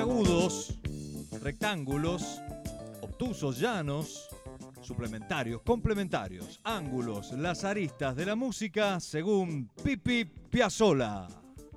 agudos, rectángulos, obtusos, llanos, suplementarios, complementarios, ángulos, las aristas de la música según Pipi Piazzolla.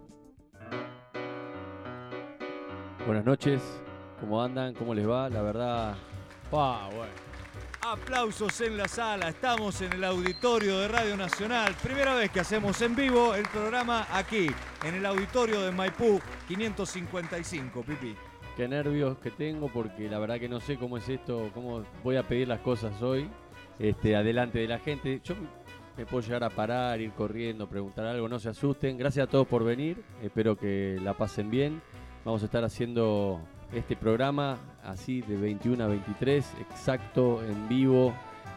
Buenas noches, ¿cómo andan? ¿Cómo les va? La verdad, bueno. Aplausos en la sala, estamos en el auditorio de Radio Nacional. Primera vez que hacemos en vivo el programa aquí, en el auditorio de Maipú 555, Pipi. Qué nervios que tengo porque la verdad que no sé cómo es esto, cómo voy a pedir las cosas hoy, adelante de la gente. Yo me puedo llegar a parar, ir corriendo, preguntar algo, no se asusten. Gracias a todos por venir, espero que la pasen bien. Vamos a estar haciendo este programa así de 21 a 23, exacto, en vivo,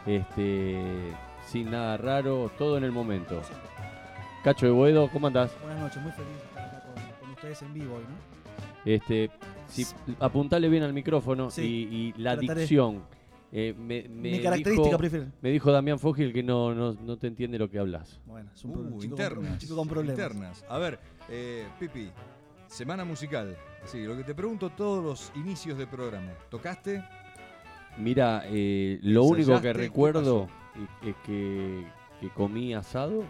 sin nada raro, todo en el momento. Cacho de Boedo, ¿cómo andás? Buenas noches, muy feliz de estar acá con ustedes en vivo hoy, ¿no? Si apuntale bien al micrófono, sí, y la trataré. dicción. Mi característica prefiero. Me dijo Damián Fogil que no te entiende lo que hablas. Bueno, es un internas, chico con problemas. Internas. A ver, Pipi, semana musical. Sí, lo que te pregunto todos los inicios de programa. ¿Tocaste? Mira, lo único que ¿Ensayaste? recuerdo es que comí asado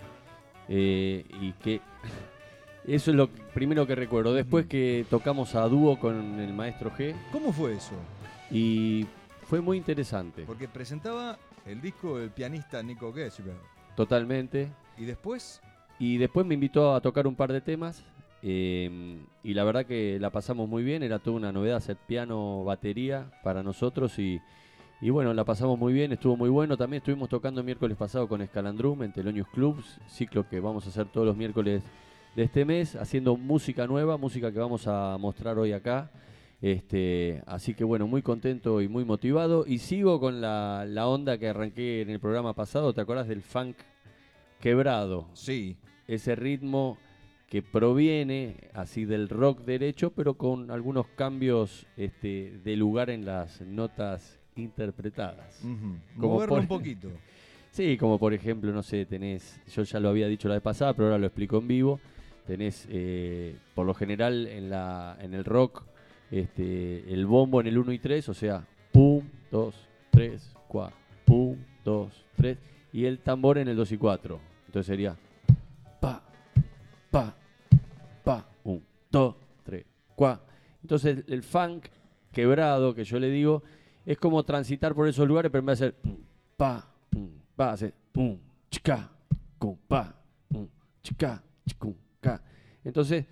y que eso es lo primero que recuerdo. Después que tocamos a dúo con el maestro G. ¿Cómo fue eso? Y fue muy interesante. Porque presentaba el disco del pianista Nico Gershberg. Totalmente. ¿Y después? Y después me invitó a tocar un par de temas. Y la verdad que la pasamos muy bien, era toda una novedad hacer piano, batería para nosotros y bueno, la pasamos muy bien, estuvo muy bueno. También estuvimos tocando el miércoles pasado con Escalandrum en Telonius Clubs, ciclo que vamos a hacer todos los miércoles de este mes, haciendo música nueva, música que vamos a mostrar hoy acá. Así que bueno, muy contento y muy motivado. Y sigo con la onda que arranqué en el programa pasado, ¿te acuerdas del funk quebrado? Sí. Ese ritmo que proviene así del rock derecho, pero con algunos cambios de lugar en las notas interpretadas. Moverlo un poquito. Sí, como por ejemplo, no sé, yo ya lo había dicho la vez pasada, pero ahora lo explico en vivo. Tenés, por lo general, en el rock, el bombo en el 1 y 3, o sea, pum, 2, 3, 4, pum, 2, 3, y el tambor en el 2 y 4. Entonces sería pa, pa, pa, 1, 2, 3, 4. Entonces el funk quebrado, que yo le digo, es como transitar por esos lugares, pero en vez de hacer pum, pa, hace pum, chica, cum, pa, chica, chicum, ca. Entonces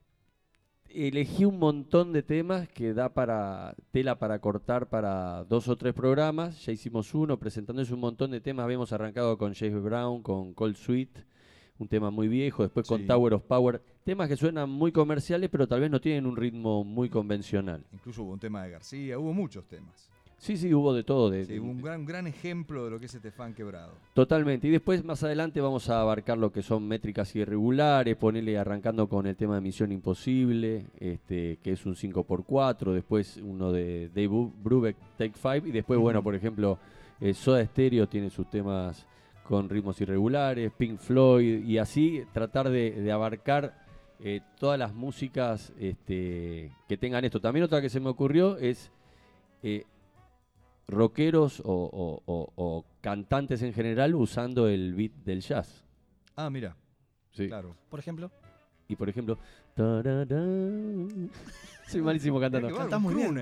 elegí un montón de temas que da para tela para cortar para 2 o 3 programas. Ya hicimos uno presentándoles un montón de temas. Habíamos arrancado con James Brown, con Cold Sweet, un tema muy viejo, después con Tower of Power, temas que suenan muy comerciales, pero tal vez no tienen un ritmo muy convencional. Incluso hubo un tema de García, hubo muchos temas. Sí, hubo de todo. Un gran ejemplo de lo que es este fan quebrado. Totalmente. Y después, más adelante, vamos a abarcar lo que son métricas irregulares, ponerle arrancando con el tema de Misión Imposible, que es un 5x4, después uno de Dave Brubeck, Take 5, y después, bueno, por ejemplo, Soda Stereo tiene sus temas con ritmos irregulares, Pink Floyd, y así tratar de abarcar todas las músicas que tengan esto. También otra que se me ocurrió es rockeros o cantantes en general usando el beat del jazz. Ah, mira. Sí. Claro. Por ejemplo. Y por ejemplo, soy malísimo cantando. Cantás muy bien.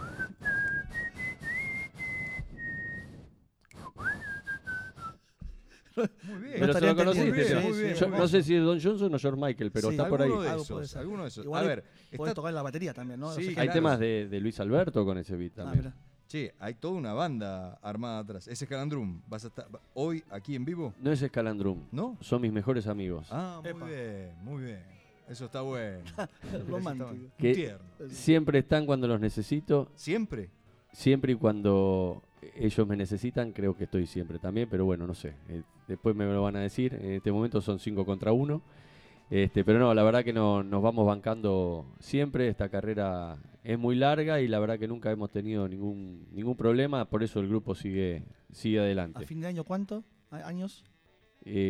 Muy bien. Pero se lo conociste. Muy bien. Yo no sé si es Don Johnson o George Michael, pero Sí, está por ahí. Alguno de esos. Igual a ver, podés tocar la batería también, ¿no? Sí, Hay claro. temas de Luis Alberto con ese beat también. Mira. Che, hay toda una banda armada atrás. Ese Escalandrum, ¿vas a estar hoy aquí en vivo? No es Escalandrum, ¿No? son mis mejores amigos. Ah, Epa. muy bien. Eso está bueno. Romántico. Que Tierno. siempre están cuando los necesito, ¿Siempre? siempre y cuando ellos me necesitan, creo que estoy siempre también, pero bueno, no sé. Después me lo van a decir. En este momento son 5 contra 1. Pero no, la verdad que nos vamos bancando siempre. Esta carrera es muy larga y la verdad que nunca hemos tenido ningún problema. Por eso el grupo sigue adelante. ¿A fin de año cuánto? ¿Años?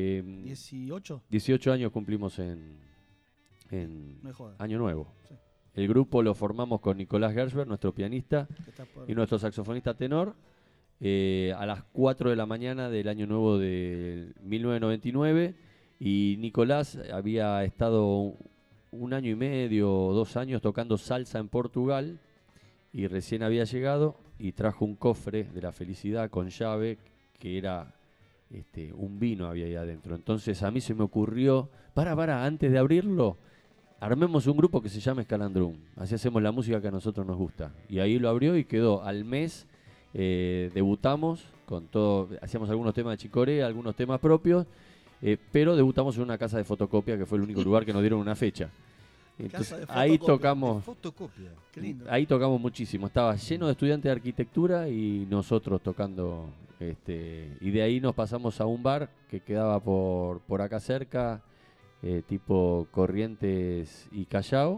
18 ¿18? años cumplimos en No hay joda. Año Nuevo. Sí. El grupo lo formamos con Nicolás Gershberg, nuestro pianista, y nuestro saxofonista tenor, a las 4 de la mañana del año nuevo de 1999. Y Nicolás había estado un año y medio o 2 años tocando salsa en Portugal y recién había llegado y trajo un cofre de la felicidad con llave que era un vino había ahí adentro. Entonces a mí se me ocurrió, antes de abrirlo, armemos un grupo que se llama Escalandrum. Así hacemos la música que a nosotros nos gusta. Y ahí lo abrió y quedó. Al mes debutamos con todo, hacíamos algunos temas de Chicorea, algunos temas propios, pero debutamos en una casa de fotocopia que fue el único lugar que nos dieron una fecha. Entonces, ahí tocamos. Qué lindo. Ahí tocamos muchísimo. Estaba lleno de estudiantes de arquitectura y nosotros tocando. Y de ahí nos pasamos a un bar que quedaba por acá cerca, tipo Corrientes y Callao.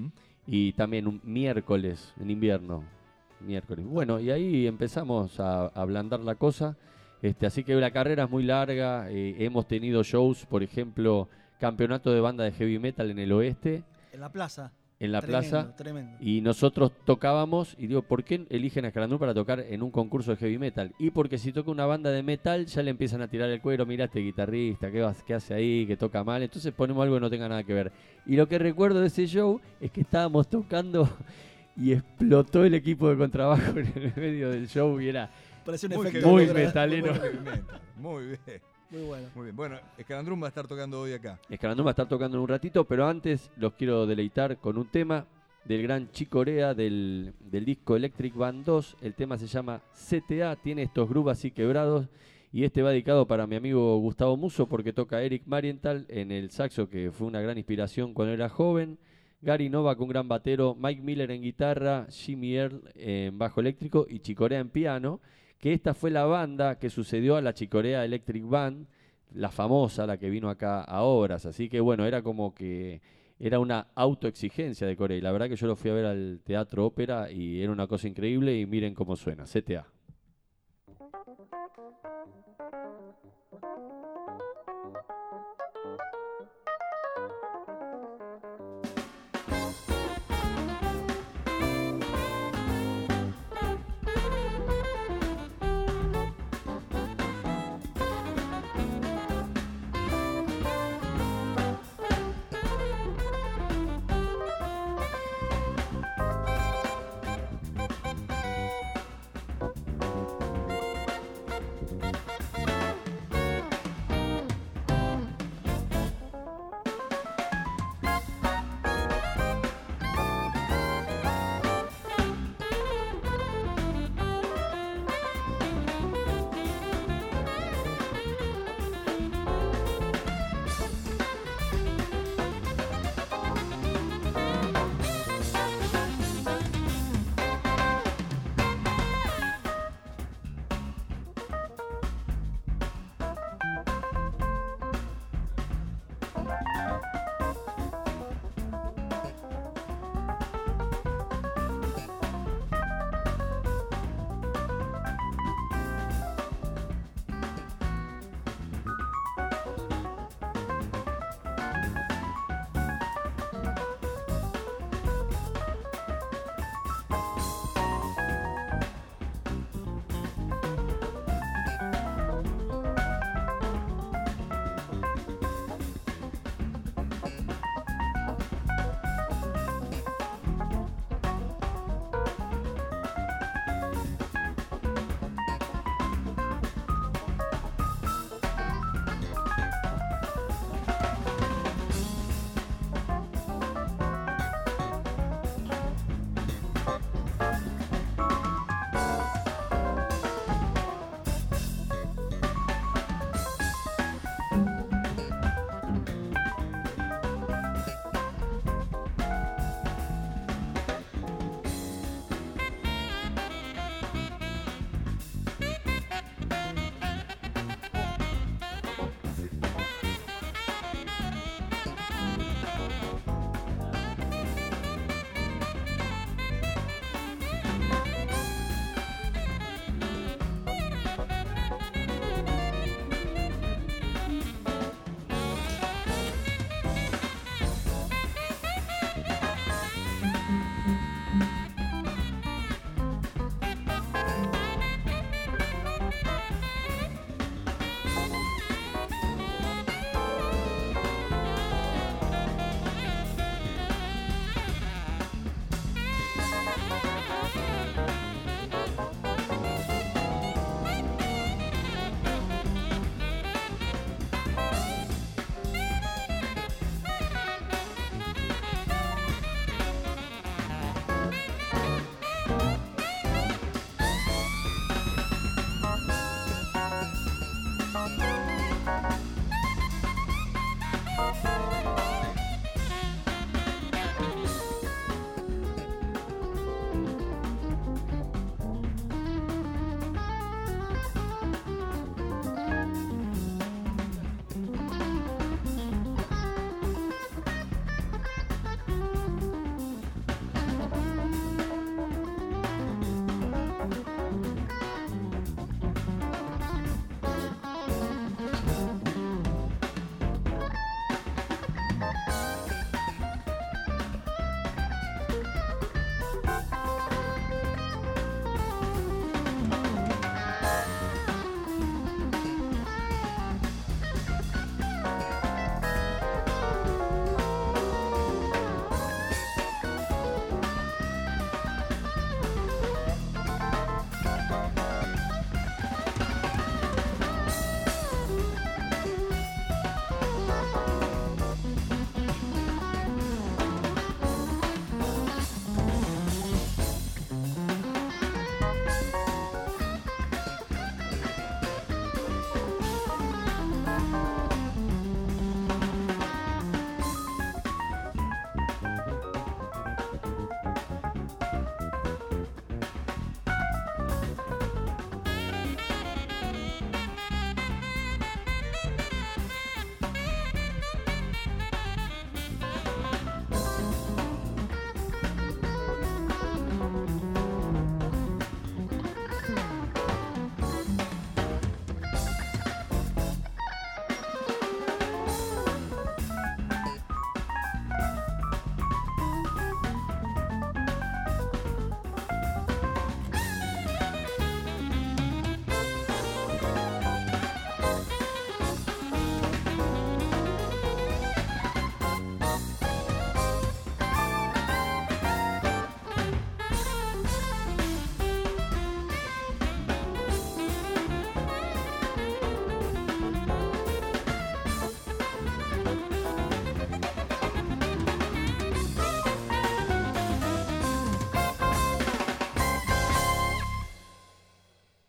Y también un miércoles en invierno. Bueno, y ahí empezamos a ablandar la cosa. Así que la carrera es muy larga. Hemos tenido shows, por ejemplo, campeonato de banda de heavy metal en el oeste. En la plaza. En la plaza. Tremendo. Y nosotros tocábamos, y digo, ¿por qué eligen a Escalandrum para tocar en un concurso de heavy metal? Y porque si toca una banda de metal, ya le empiezan a tirar el cuero, mirá este guitarrista, ¿qué hace ahí? Que toca mal. Entonces ponemos algo que no tenga nada que ver. Y lo que recuerdo de ese show es que estábamos tocando y explotó el equipo de contrabajo en el medio del show y era muy metalero. Muy bien. Muy bueno. Muy bien. Bueno, Escalandrum va a estar tocando hoy acá. Escalandrum va a estar tocando en un ratito, pero antes los quiero deleitar con un tema del gran Chicorea del disco Electric Band 2. El tema se llama CTA, tiene estos grooves así quebrados. Y va dedicado para mi amigo Gustavo Musso porque toca Eric Marienthal en el saxo, que fue una gran inspiración cuando era joven. Gary Novak, un gran batero. Mike Miller en guitarra. Jimmy Earl en bajo eléctrico y Chicorea en piano. Que esta fue la banda que sucedió a la Chicorea Electric Band, la famosa, la que vino acá a Obras. Así que bueno, era como que era una autoexigencia de Corea. Y la verdad que yo lo fui a ver al Teatro Ópera y era una cosa increíble. Y miren cómo suena, CTA.